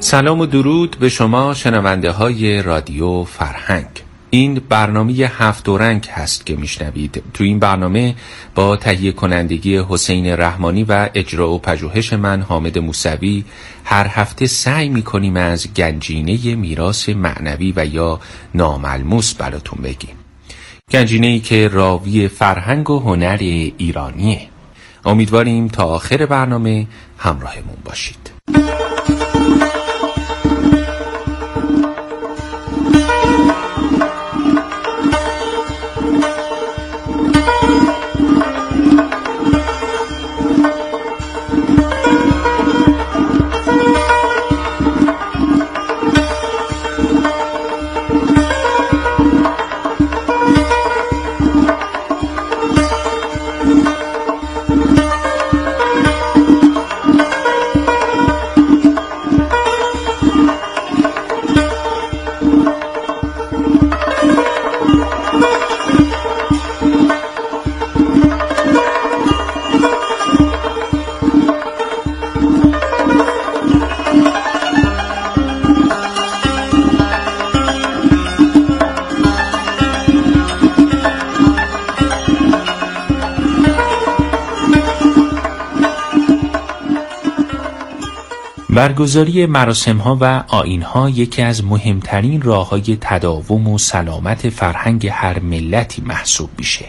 سلام و درود به شما شنونده های رادیو فرهنگ. این برنامه هفت رنگ هست که میشنوید. تو این برنامه با تهیه کنندگی حسین رحمانی و اجرا و پژوهش من حامد موسوی هر هفته سعی میکنیم از گنجینه میراث معنوی و یا ناملموس براتون بگیم. گنجینه‌ای که راوی فرهنگ و هنر ایرانیه. امیدواریم تا آخر برنامه همراهمون باشید. برگزاری مراسم‌ها و آیین‌ها یکی از مهمترین راه‌های تداوم و سلامت فرهنگ هر ملتی محسوب میشه.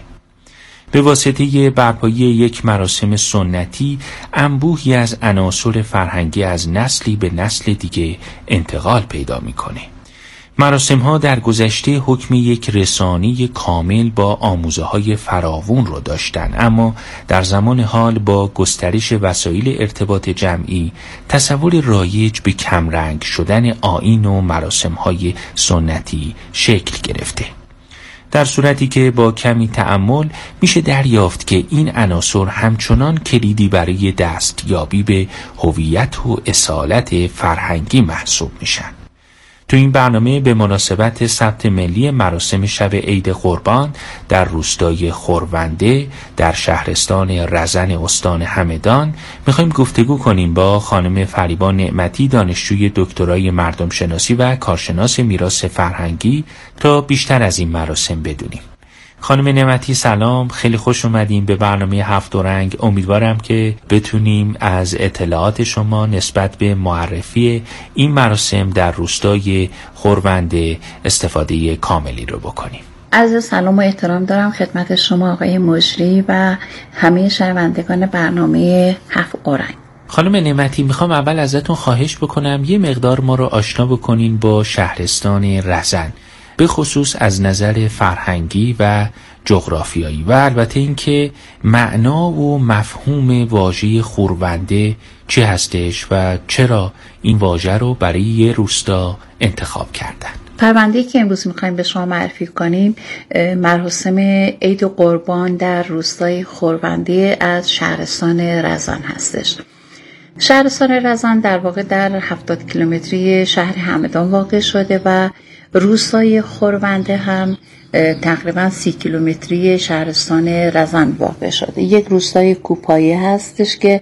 به واسطه برپایی یک مراسم سنتی، انبوهی از عناصر فرهنگی از نسلی به نسل دیگه انتقال پیدا میکنه. مراسم‌ها در گذشته حکم یک رسانه کامل با آموزه‌های فراوان رو داشتن، اما در زمان حال با گسترش وسایل ارتباط جمعی تصور رایج به کمرنگ شدن آیین و مراسم‌های سنتی شکل گرفته. در صورتی که با کمی تأمل میشه دریافت که این عناصر همچنان کلیدی برای دستیابی به هویت و اصالت فرهنگی محسوب میشن. تو این برنامه به مناسبت ثبت ملی مراسم شب عید قربان در روستای خورونده در شهرستان رزن استان همدان میخوایم گفتگو کنیم با خانم فریبا نعمتی، دانشجوی دکترای مردم شناسی و کارشناس میراث فرهنگی، تا بیشتر از این مراسم بدونیم. خانم نعمتی سلام، خیلی خوش اومدیم به برنامه هفت رنگ. امیدوارم که بتونیم از اطلاعات شما نسبت به معرفی این مراسم در روستای خورونده استفاده کاملی رو بکنیم. عرض سلام و احترام دارم خدمت شما آقای مجری و همه شنوندگان برنامه هفت رنگ. خانم نعمتی، میخوام اول ازتون خواهش بکنم یه مقدار ما رو آشنا بکنین با شهرستان رزن، به خصوص از نظر فرهنگی و جغرافیایی، و البته اینکه معنا و مفهوم واژه خورونده چه هستش و چرا این واژه رو برای یه روستا انتخاب کردن. پرونده‌ای که امروز می‌خوایم به شما معرفی کنیم مراسم عید قربان در روستای خورونده از شهرستان رزان هستش. شهرستان رزان در واقع در 70 کیلومتری شهر همدان واقع شده و روستای خورونده هم تقریبا 30 کیلومتری شهرستان رزان واقع شده. یک روستای کوپایه هستش که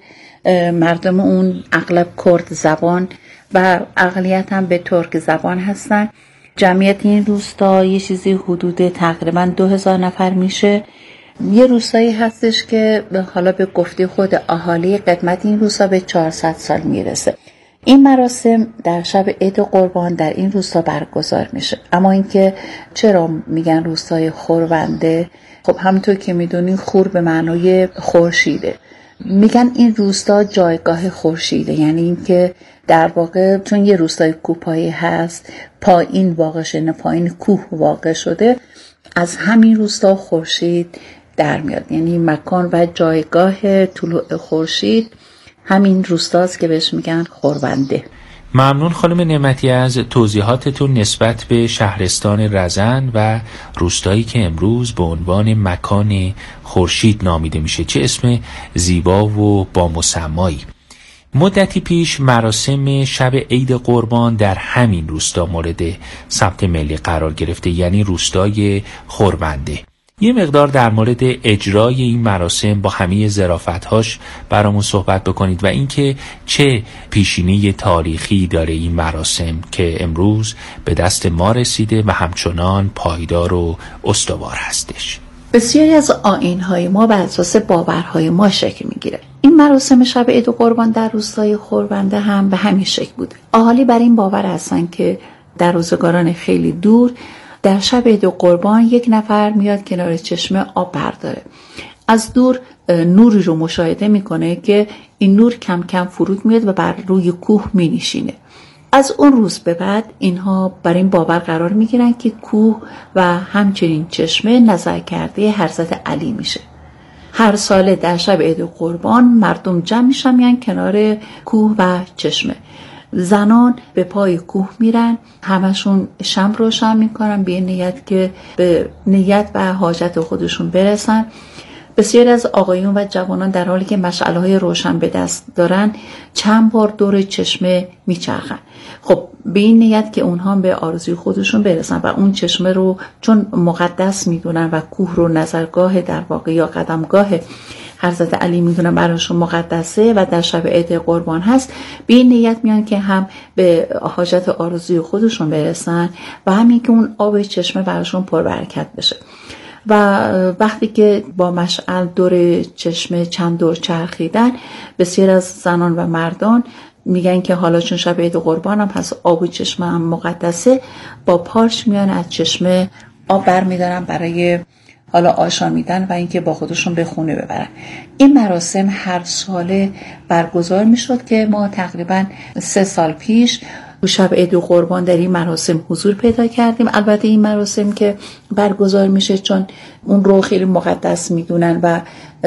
مردم اون اغلب کرد زبان و اقلیت هم به ترک زبان هستن. جمعیت این روستا یه چیزی حدود تقریبا 2000 نفر میشه. یه روستایی هستش که حالا به گفته خود اهالی قدمت این روستا به 400 سال میرسه. این مراسم در شب عید قربان در این روستا برگزار میشه. اما اینکه چرا میگن روستای خورونده؟ خب همونطور که میدونین خور به معنای خورشیده. میگن این روستا جایگاه خورشیده، یعنی اینکه در واقع چون یه روستای کوپایه هست، پایین واقع شده، پایین کوه واقع شده، از همین روستا خورشید در میاد، یعنی مکان و جایگاه طلوع خورشید همین روستاست که بهش میگن خورونده. ممنون خانم نعمتی از توضیحاتتون نسبت به شهرستان رزن و روستایی که امروز به عنوان مکان خورشید نامیده میشه. چه اسم زیبا و با مسمایی. مدتی پیش مراسم شب عید قربان در همین روستا مورد ثبت ملی قرار گرفته، یعنی روستای خورونده. یه مقدار در مورد اجرای این مراسم با همه ظرافت‌هاش برامون صحبت بکنید و اینکه چه پیشینه تاریخی داره این مراسم که امروز به دست ما رسیده و همچنان پایدار و استوار هستش. بسیاری از آیین‌های ما بر اساس باورهای ما شکل میگیره. این مراسم شب عید قربان در روستای خربنده هم به همین شکل بود. اهالی بر این باور هستن که در روزگاران خیلی دور در شب عید قربان یک نفر میاد کنار چشمه آب برداره. از دور نوری رو مشاهده میکنه که این نور کم کم فرود میاد و بر روی کوه مینشینه. از اون روز به بعد اینها بر این باور قرار میگیرن که کوه و همچنین چشمه نظر کرده حضرت علی میشه. هر ساله در شب عید قربان مردم جمع میشن میان کنار کوه و چشمه. زنان به پای کوه میرن، همشون شمع روشن میکنن به نیت که به نیت و حاجت خودشون برسن. بسیاری از آقایون و جوانان در حالی که مشعله‌های روشن به دست دارن چند بار دور چشمه میچرخن. خب به این نیت که اونها به آرزوی خودشون برسن و اون چشمه رو چون مقدس میدونن و کوه رو نظرگاه در واقع یا قدمگاه حضرت علی میدونن براشون مقدسه و در شب عید قربان هست، به این نیت میان که هم به حاجت آرزوی خودشون برسن و همین که اون آب چشمه براشون پربرکت بشه. و وقتی که با مشعل دور چشمه چند دور چرخیدن، بسیار از زنان و مردان میگن که حالا چون شب عید قربان هم پس آب چشمه هم مقدسه، با پارچ میان از چشمه آب برمیدارن برای حالا آشامیدن و اینکه با خودشون به خونه ببرن. این مراسم هر ساله برگزار میشد که ما تقریبا 3 سال پیش شب عید قربان در این مراسم حضور پیدا کردیم. البته این مراسم که برگزار میشه چون اون رو خیلی مقدس میدونن و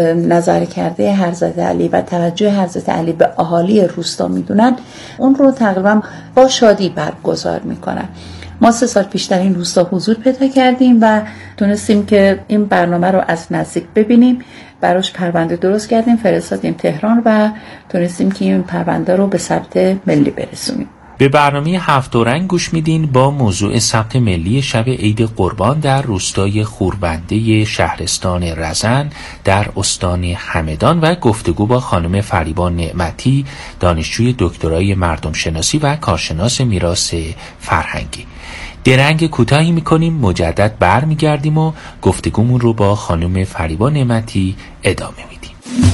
نظر کرده حضرت علی و توجه حضرت علی به اهالی روستا میدونن، اون رو تقریبا با شادی برگزار میکنن. ما 3 سال پیش در این روستا حضور پیدا کردیم و تونستیم که این برنامه رو از نزدیک ببینیم. براش پرونده درست کردیم، فرستادیم تهران و تونستیم که این پرونده رو به ثبت ملی برسونیم. به برنامه 7 رنگ گوش میدین با موضوع ثبت ملی شب عید قربان در روستای خوربنده شهرستان رزن در استان همدان و گفتگو با خانم فریبا نعمتی، دانشجوی دکترای مردم شناسی و کارشناس میراث فرهنگی. درنگ کوتاهی میکنیم، مجدد برمیگردیم و گفتگومون رو با خانم فریبا نعمتی ادامه میدیم.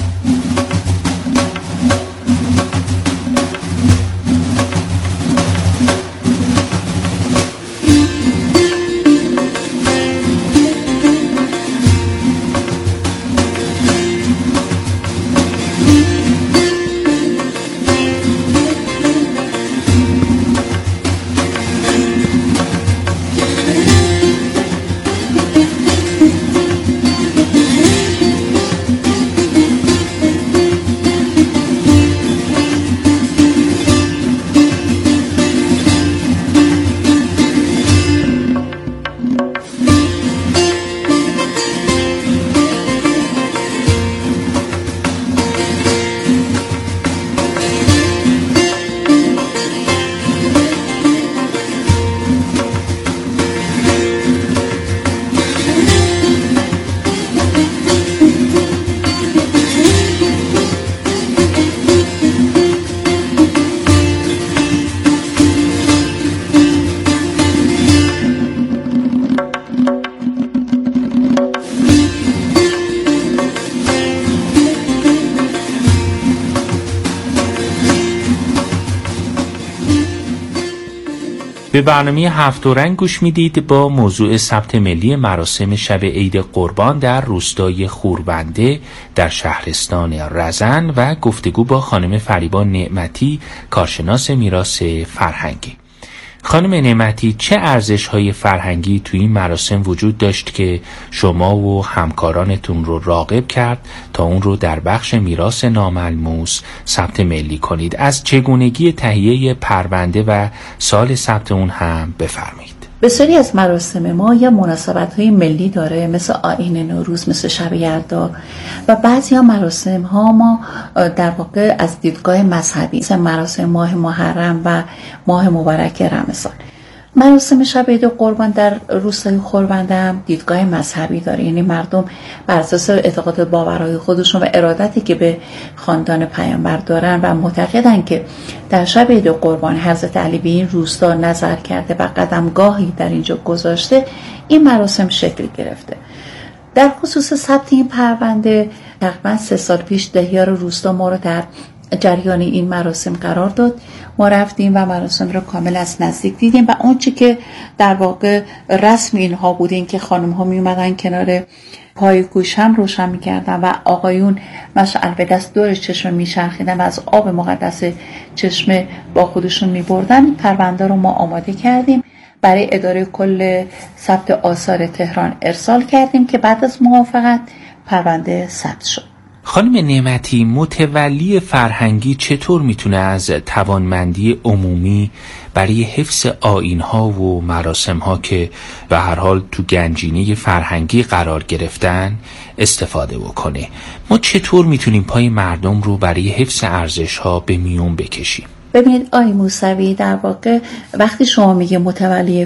به برنامه 7 رنگ گوش میدید با موضوع ثبت ملی مراسم شب عید قربان در روستای خوربنده در شهرستان رزن و گفتگو با خانم فریبا نعمتی، کارشناس میراث فرهنگی. خانم نعمتی، چه ارزش‌های فرهنگی توی این مراسم وجود داشت که شما و همکارانتون رو راغب کرد تا اون رو در بخش میراث ناملموس ثبت ملی کنید؟ از چگونگی تهیه پرونده و سال ثبت اون هم بفرمایید. بسیاری از مراسم ما یا مناسبت‌های ملی داره، مثل آیین نوروز، مثل شب یلدا و بعضی ها مراسم ها ما در واقع از دیدگاه مذهبی، مثل مراسم ماه محرم و ماه مبارک رمضان. مراسم شب عید قربان در روستای خربنده هم دیدگاه مذهبی داره، یعنی مردم بر اساس اعتقاد باورهای خودشون و ارادتی که به خاندان پیامبر دارن و معتقدن که در شب عید قربان حضرت علی به این روستا نظر کرده و قدمگاهی در اینجا گذاشته، این مراسم شکل گرفته. در خصوص ثبت این پرونده تقریبا 3 سال پیش دهیار روستا ما رو در جریان این مراسم قرار داد. ما رفتیم و مراسم رو کامل از نزدیک دیدیم و اون چی که در واقع رسم اینها بود این که خانم ها می اومدن کنار پای کوش هم روشن می کردن و آقایون مشعل به دست دور چشمه می شرخیدن و از آب مقدس چشمه با خودشون می بردن. این پرونده رو ما آماده کردیم، برای اداره کل ثبت آثار تهران ارسال کردیم که بعد از موافقت پرونده ثبت شد. خانم نعمتی، متولی فرهنگی چطور میتونه از توانمندی عمومی برای حفظ آیین‌ها و مراسم‌ها که به هر حال تو گنجینه فرهنگی قرار گرفتن استفاده بکنه؟ ما چطور میتونیم پای مردم رو برای حفظ ارزش‌ها به میون بکشیم؟ ببینید آقای موسوی، در واقع وقتی شما میگه متولی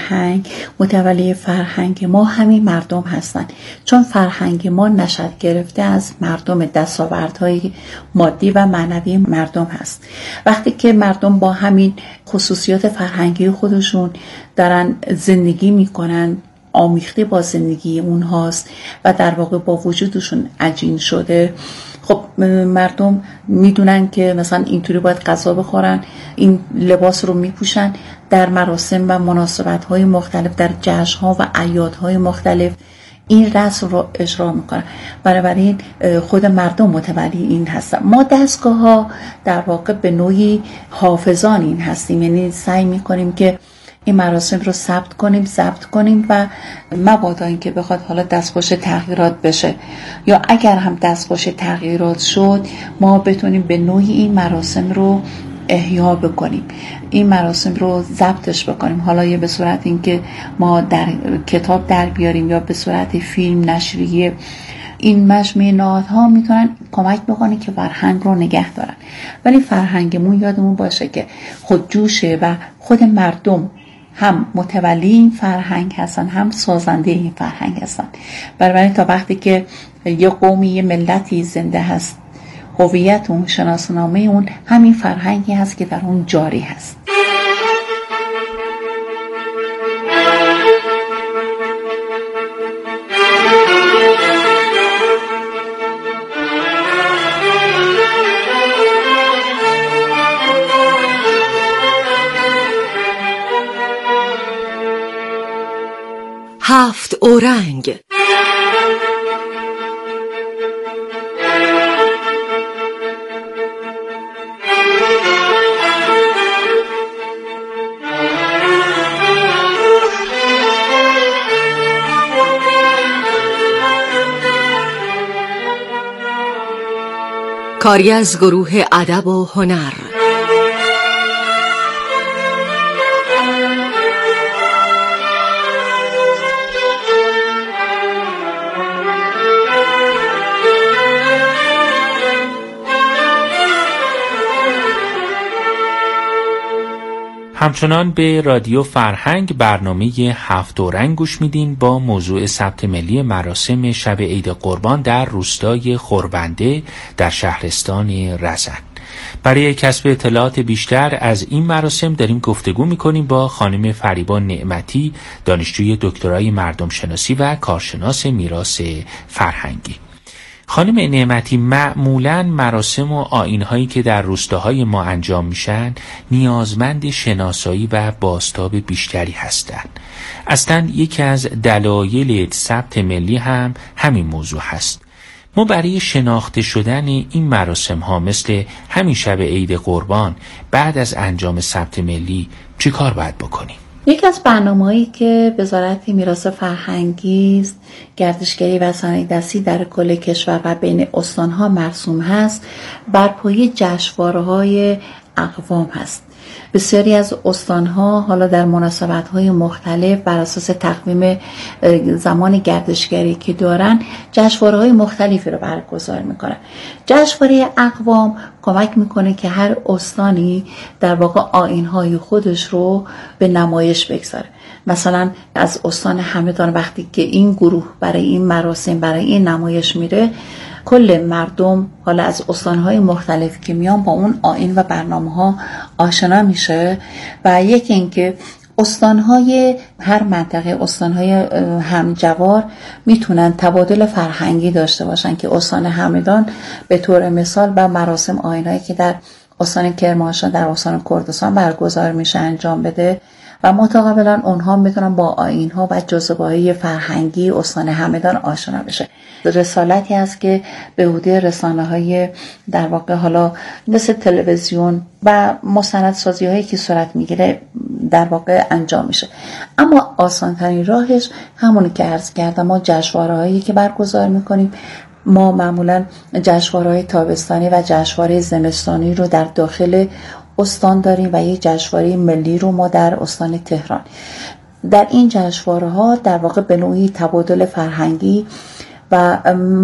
فرهنگ ما همین مردم هستن، چون فرهنگ ما نشأت گرفته از مردم، دستاوردهای مادی و معنوی مردم هست. وقتی که مردم با همین خصوصیات فرهنگی خودشون دارن زندگی میکنن، آمیخته با زندگی اونهاست و در واقع با وجودشون عجین شده، خب مردم میدونن که مثلا اینطوری باید غذا بخورن، این لباس رو میپوشن، در مراسم و مناسبت‌های مختلف، در جشن‌ها و اعیادهای مختلف این رسم رو اجرا میکنن. بنابراین خود مردم متولی این هستن. ما دستگاه‌ها در واقع به نوعی حافظان این هستیم، یعنی سعی میکنیم که این مراسم رو ضبط کنیم و مبادا این که بخواد حالا دستخوش تغییرات بشه یا اگر هم دستخوش تغییرات شد ما بتونیم به نوعی این مراسم رو احیا بکنیم، این مراسم رو ضبطش بکنیم، حالا یا به صورت این که ما در کتاب در بیاریم یا به صورت فیلم نشریه. این مجموعه نهادها میتونن کمک بکنن که فرهنگ رو نگه دارن، ولی فرهنگمون یادمون باشه که خودجوشه و خود مردم هم متولی این فرهنگ هستن هم سازنده این فرهنگ هستن. بنابراین تا وقتی که یه قومی، یه ملتی زنده هست، هویت اون، شناسنامه اون همین فرهنگی هست که در اون جاری هست. هفت اورنگ. کاری از گروه ادب و هنر. همچنان به رادیو فرهنگ برنامه هفت اورنگ گوش میدین با موضوع ثبت ملی مراسم شب عید قربان در روستای خربنده در شهرستان رزن. برای کسب اطلاعات بیشتر از این مراسم داریم گفتگو میکنیم با خانم فریبا نعمتی، دانشجوی دکترای مردم شناسی و کارشناس میراث فرهنگی. خانم نعمتی، معمولاً مراسم و آیین‌هایی که در روستاهای ما انجام میشن نیازمند شناسایی و بازتاب بیشتری هستند. اصلاً یکی از دلایل ثبت ملی هم همین موضوع هست. ما برای شناخته شدن این مراسم ها مثل همین شب عید قربان بعد از انجام ثبت ملی چی کار باید بکنیم؟ یکی از برنامه‌هایی که وزارت میراث فرهنگی است، گردشگری و صنایع دستی در کل کشور و بین استان‌ها مرسوم هست، برپایی جشنواره‌های اقوام هست. بسیاری از استانها حالا در مناسبت‌های مختلف بر اساس تقویم زمان گردشگری که دارن جشنواره‌های مختلفی رو برگزار میکنن. جشنواره اقوام کمک میکنه که هر استانی در واقع آیین‌های خودش رو به نمایش بگذاره. مثلا از استان همدان وقتی که این گروه برای این مراسم برای این نمایش میره، کل مردم حالا از استانهای مختلف که میان با اون آیین و برنامه‌ها آشنا میشه. و یکی اینکه استانهای هر منطقه، استانهای همجوار میتونن تبادل فرهنگی داشته باشن که استان همدان به طور مثال و مراسم آیین‌هایی که در استان کرمانشاه در استان کردستان برگزار میشه انجام بده و متقابلا اونها میتونن با آیین‌ها و جاذبه‌های فرهنگی استان همدان آشنا بشه. رسالتی هست که به عهده رسانه‌های در واقع حالا مثل تلویزیون و مستندسازی‌هایی که صورت میگیره در واقع انجام میشه. اما آسان‌ترین راهش همونی که عرض کردم، ما جشنواره‌هایی که برگزار میکنیم، ما معمولا جشنواره‌های تابستانی و جشنواره زمستانی رو در داخل استان داریم و یک جشنواره ملی رو ما در استان تهران. در این جشنواره‌ها در واقع به نوعی تبادل فرهنگی و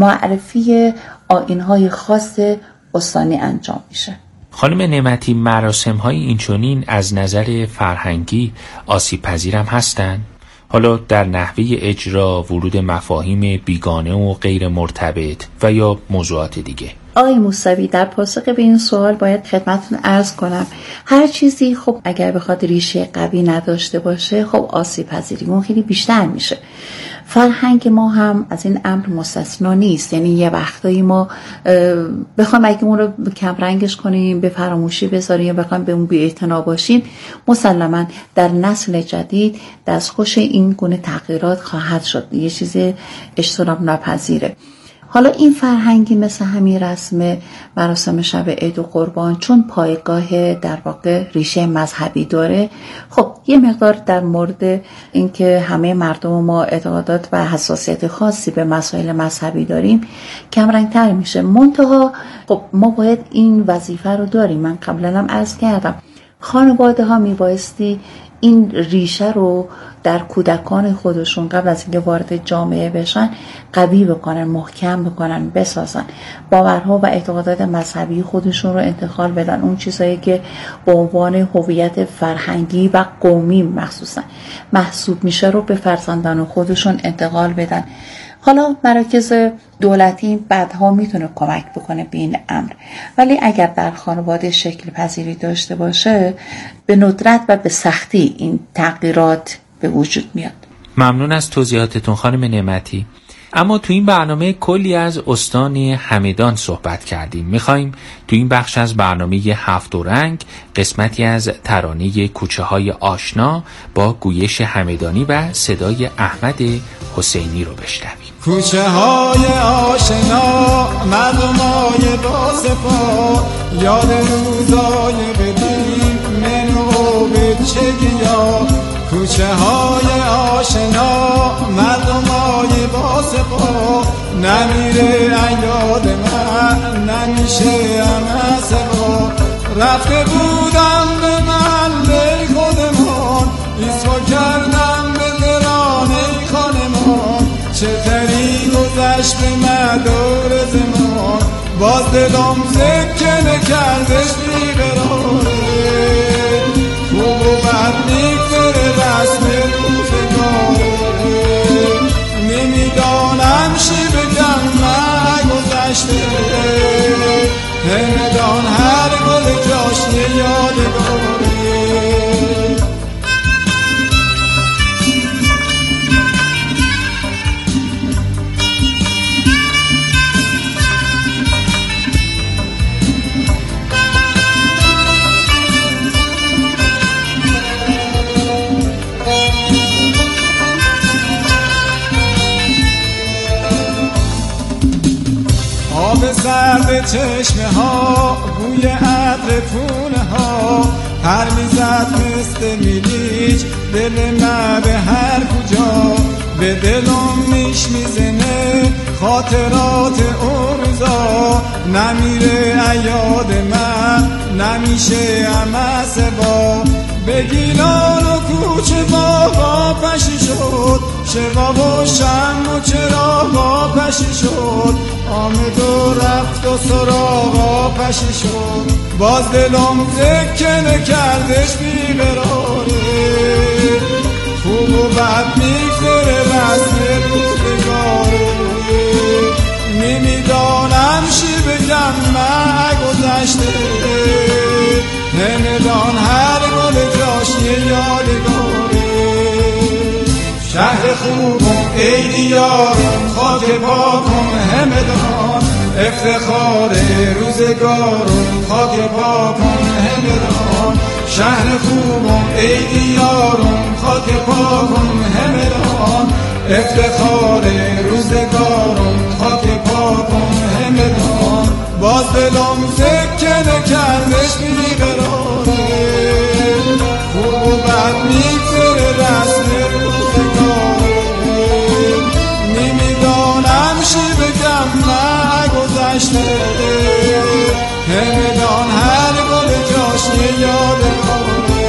معرفی آیین‌های خاص استانی انجام میشه. خانم نعمتی، مراسم‌های اینچنین از نظر فرهنگی آسیب پذیرم هستند؟ حالا در نحوه اجرا، ورود مفاهیم بیگانه و غیر مرتبط و یا موضوعات دیگه. آقای موسوی، در پاسخ به این سوال باید خدمتتون عرض کنم هر چیزی خب اگر بخواد ریشه قوی نداشته باشه خب آسیب پذیری اون خیلی بیشتر میشه. فرهنگ ما هم از این امر مستثنا نیست. یعنی یه وقتایی ما بخوام اگه اون رو کم رنگش کنیم، به فراموشی بذاریم یا بخوام به اون بی‌اعتنا باشیم، مسلماً در نسل جدید دستخوش این گونه تغییرات خواهد شد. یه چیز اجتناب ناپذیره. حالا این فرهنگی مثل همین رسم مراسم شب عید و قربان چون پایگاه در واقع ریشه مذهبی داره، خب یه مقدار در مورد اینکه همه مردم ما اعتقادات و حساسیت خاصی به مسائل مذهبی داریم کمرنگ‌تر میشه. منتها خب ما باید این وظیفه رو داریم. من قبلا هم عرض کردم خانواده ها میبایستی این ریشه رو در کودکان خودشون قبل از اینکه وارد جامعه بشن قوی بکنن، محکم بکنن، بسازن، باورها و اعتقادات مذهبی خودشون رو انتقال بدن، اون چیزایی که به عنوان هویت فرهنگی و قومی مخصوصا محسوب میشه رو به فرزندان خودشون انتقال بدن. حالا مراکز دولتی بعدها میتونه کمک بکنه به این امر، ولی اگر در خانواده شکل پذیری داشته باشه به ندرت و به سختی این تغییرات به وجود میاد. ممنون از توضیحاتتون خانم نعمتی. اما تو این برنامه کلی از استان همدان صحبت کردیم. میخوایم تو این بخش از برنامه 7 رنگ قسمتی از ترانه کوچه های آشنا با گویش همدانی و صدای احمد حسینی رو بشنویم. کوچه های آشنا، مردمای با صفا، یاد روزای قدیم منو به چگیا. کوچه های آشنا، مردمای با صفا، نمیره ایاد من، نمیشه همه سوا. رفته بودم به محله خودمان، ایسکا کردم به درانه خانمان. چطوری گذشت به مدار زمان، باز دلم سکه نکردش بیقراره. خوب و بد میگذره رسم روزگاره، نمیدانم چی بگم نگذشته. همدان هر گل جاش یادگاره. سرد چشمه ها، بوی عطر پونه ها، هر میزد مثل میلیچ دل من به هر کجا. به دلم میزنه خاطرات اون روزا، نمیره ایاد من، نمیشه همه سبا. به گیلان و کوچه باغا پشی شد، شباب و شم و چراغا پشی شد، آمد و رفت و سراغا پشی شد، باز دلم تکه نکردش بیقراره، خوب و بد میگذره رسم روزگاره، نمیدانم چی بگم من گذشته، نمیدان هر گل جاش یه یادگاره، شهر خوبم ای دیارم خاک پاکم همدان، افتخار روزگارم خاک پاکم همدان، شهر خوبم ای دیارم خاک پاکم همدان، افتخار روزگارم خاک پاکم همدان، باز دلم تکه نکردش بیقراره، خوب و بد میگذره رسم روزگاره، نمیدانم چی بگم من گذشته، نمیدان هر گل جاش یه یادگاره.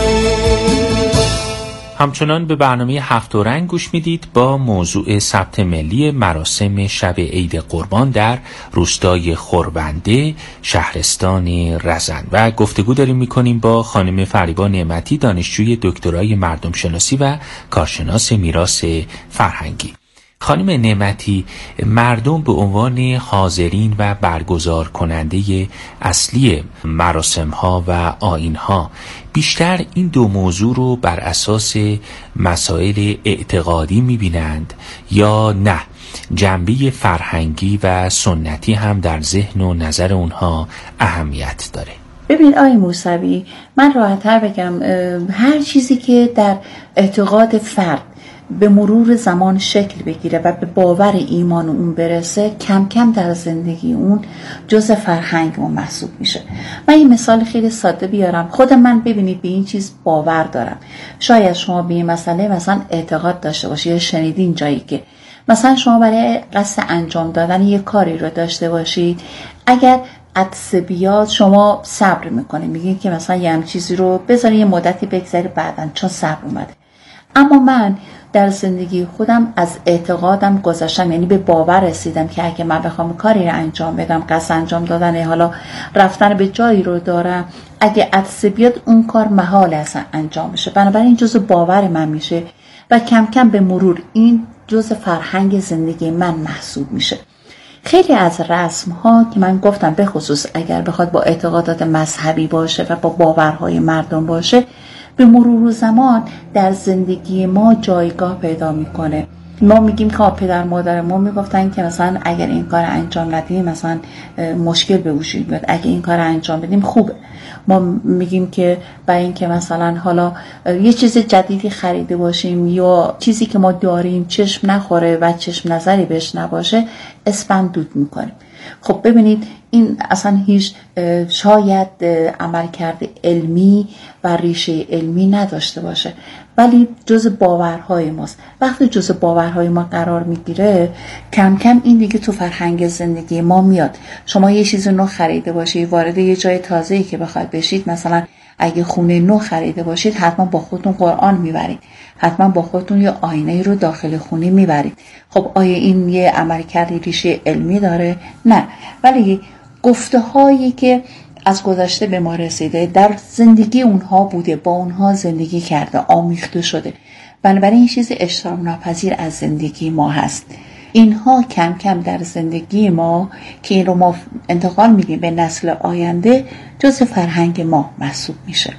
همچنان به برنامه هفت رنگ گوش میدید با موضوع ثبت ملی مراسم شب عید قربان در روستای خرونده شهرستان رزن و گفتگو داریم میکنیم با خانم فریبا نعمتی، دانشجوی دکترای مردم شناسی و کارشناس میراث فرهنگی. خانم نعمتی، مردم به عنوان حاضرین و برگزار کننده اصلی مراسم ها و آیین ها بیشتر این دو موضوع رو بر اساس مسائل اعتقادی میبینند یا نه جنبه فرهنگی و سنتی هم در ذهن و نظر اونها اهمیت داره؟ ببین آقای موسوی، من راحت‌تر بگم، هر چیزی که در اعتقاد فرد به مرور زمان شکل بگیره و به باور ایمان اون برسه، کم کم در زندگی اون جزء فرهنگ اون محسوب میشه. من این مثال خیلی ساده بیارم. خود من ببینید به این چیز باور دارم. شاید شما به این مسئله مثلا اعتقاد داشته باشید یا شنیدین جایی که مثلا شما برای قصد انجام دادن یک کاری رو داشته باشید، اگر عطسه بیاد شما صبر میکنید، میگید که مثلا یه هم چیزی رو بذاری یه مدتی بگذاری بعدن چون صبر اومده. اما من در زندگی خودم از اعتقادم گذشتم، یعنی به باور رسیدم که اگه من بخوام کاری رو انجام بدم، قصد انجام دادن حالا رفتن به جایی رو دارم، اگه عطسه بیاد اون کار محال اصلا انجام بشه. بنابراین جزء باور من میشه و کم کم به مرور این جزء فرهنگ زندگی من محسوب میشه. خیلی از رسم ها که من گفتم به خصوص اگر بخواد با اعتقادات مذهبی باشه و با باورهای مردم باشه، به مرور زمان در زندگی ما جایگاه پیدا میکنه. ما میگیم که پدر مادر ما میگفتن که مثلا اگر این کار انجام ندیم مثلا مشکل به وجود میاد، اگر این کار انجام بدیم خوبه. ما میگیم که برای اینکه مثلا حالا یه چیز جدیدی خریده باشیم یا چیزی که ما داریم چشم نخوره و چشم نظری بهش نباشه، اسپند دود میکنیم. خب ببینید این اصلا هیچ شاید عملکرد علمی و ریشه علمی نداشته باشه، ولی جزء باورهای ماست. وقتی جزء باورهای ما قرار میگیره، کم کم این دیگه تو فرهنگ زندگی ما میاد. شما یه چیز نو خریده باشید، وارد یه جای تازه‌ای که بخواید بشید، مثلا اگه خونه نو خریده باشید حتما با خودتون قرآن میبرید، حتما با خودتون یه آینه رو داخل خونه میبرید. خب آیا این یه عملکرد ریشه علمی داره؟ نه، ولی گفته هایی که از گذشته به ما رسیده، در زندگی اونها بوده، با اونها زندگی کرده، آمیخته شده، بنابراین این چیز اجتناب ناپذیر از زندگی ما هست. اینها کم کم در زندگی ما که این رو ما انتقال میدیم به نسل آینده، جزء فرهنگ ما محسوب میشه.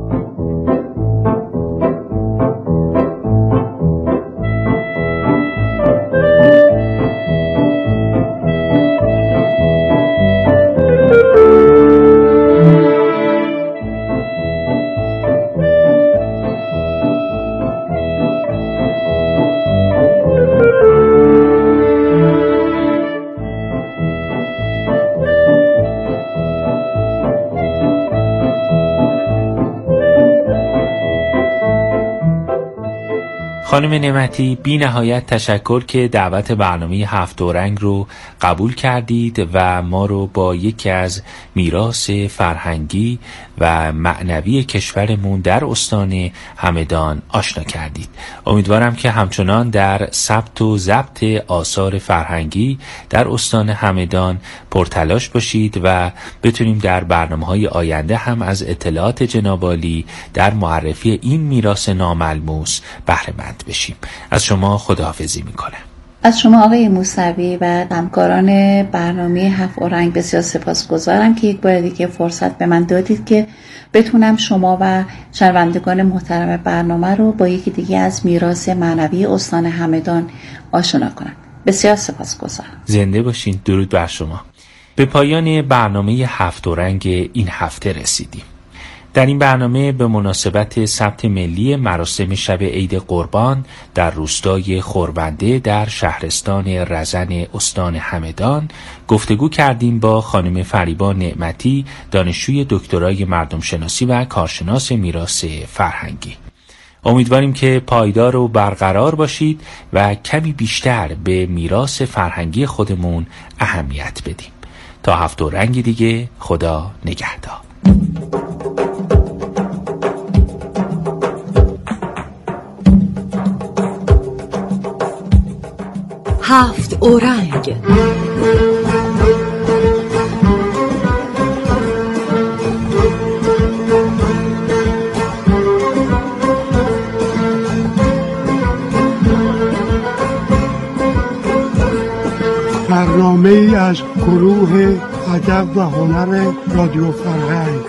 خانم نعمتی، بی نهایت تشکر که دعوت برنامه هفت رنگ رو قبول کردید و ما رو با یکی از میراث فرهنگی و معنوی کشورمون در استان همدان آشنا کردید. امیدوارم که همچنان در ثبت و ضبط آثار فرهنگی در استان همدان پرتلاش باشید و بتونیم در برنامه‌های آینده هم از اطلاعات جناب عالی در معرفی این میراث ناملموس بهره مند بشیم. از شما خداحافظی میکنم. از شما آقای موسوی و همکاران برنامه 7 اورنگ بسیار سپاسگزارم که یک بار دیگه فرصت به من دادید که بتونم شما و شنوندگان محترم برنامه رو با یکی دیگه از میراث معنوی استان همدان آشنا کنم. بسیار سپاسگزارم. زنده باشین. درود بر شما. به پایان برنامه 7 اورنگ این هفته رسیدیم. در این برنامه به مناسبت ثبت ملی مراسم شب عید قربان در روستای خوربنده در شهرستان رزن استان همدان گفتگو کردیم با خانم فریبا نعمتی، دانشجوی دکترای مردم شناسی و کارشناس میراث فرهنگی. امیدواریم که پایدار و برقرار باشید و کمی بیشتر به میراث فرهنگی خودمون اهمیت بدیم. تا 7 اورنگ دیگه، خدا نگهدار. 7 اورنگ. برنامه ای از گروه ادب و هنر رادیو فرهنگ.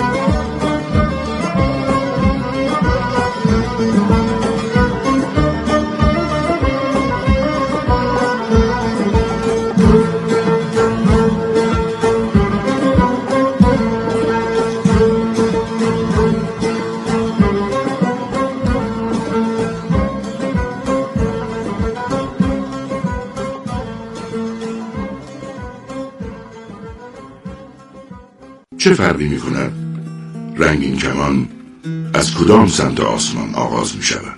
چه فرقی می کند رنگین کمان از کدام سمت آسمان آغاز می شود؟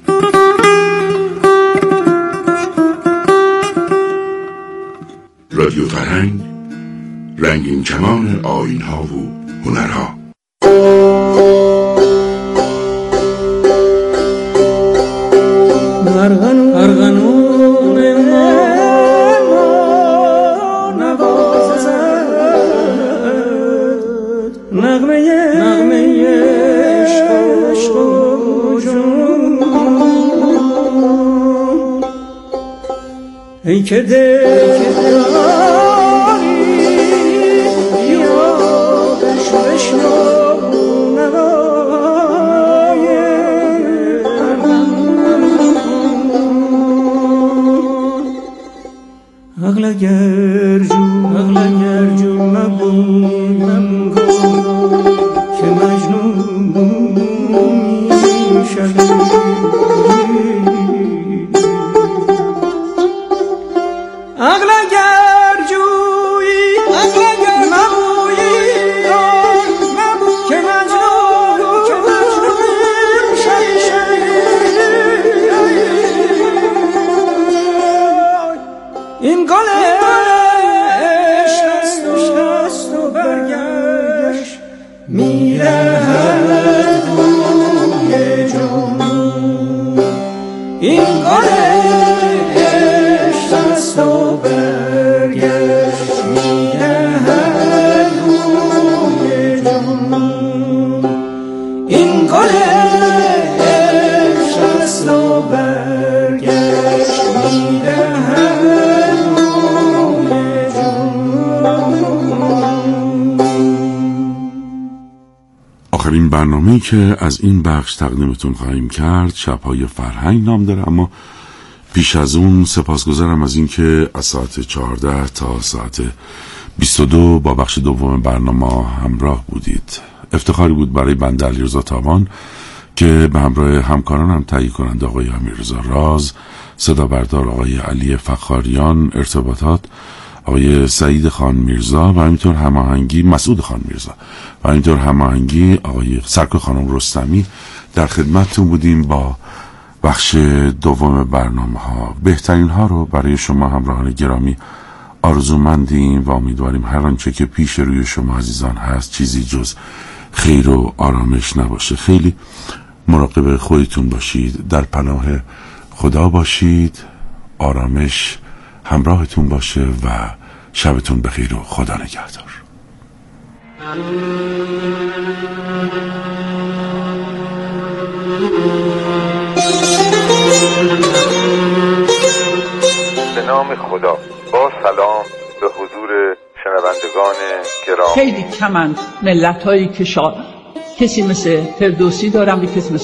رادیو فرهنگ، رنگین کمان آیین‌ها و هنرها. ای که داری یادش بشنو نوای اغلا گرجو مبون که مجنون میشد آخرین برنامه‌ای که از این بخش تقدیمتون خواهیم کرد شب‌های فرهنگ نام داره، اما پیش از اون سپاسگزارم از اینکه از ساعت 14 تا ساعت 22 با بخش دوم برنامه همراه بودید. افتخاری بود برای بنده علیرضا تابان که به همراه همکارانم تهیه کننده آقای امیررضا راز، صدا بردار آقای علی فخاریان، ارتباطات آقای سعید خان میرزا و همینطور هماهنگی مسعود خان میرزا و همینطور هماهنگی آقای سرکو خانم رستمی در خدمتتون بودیم با بخش دوم برنامه ها. بهترین ها رو برای شما همراهان گرامی آرزومندیم و امیدواریم هر آنچه که پیش روی شما عزیزان هست چیزی جز خیر و آرامش نباشه. خیلی مراقب خودتون باشید، در پناه خدا باشید، آرامش همراهتون باشه و شبتون بخیر و خدا نگهدار. به نام خدا. با سلام به حضور شنوندگان گرامی. خیلی کمند ملت هایی که کسی مثل فردوسی دارم و کسی مثل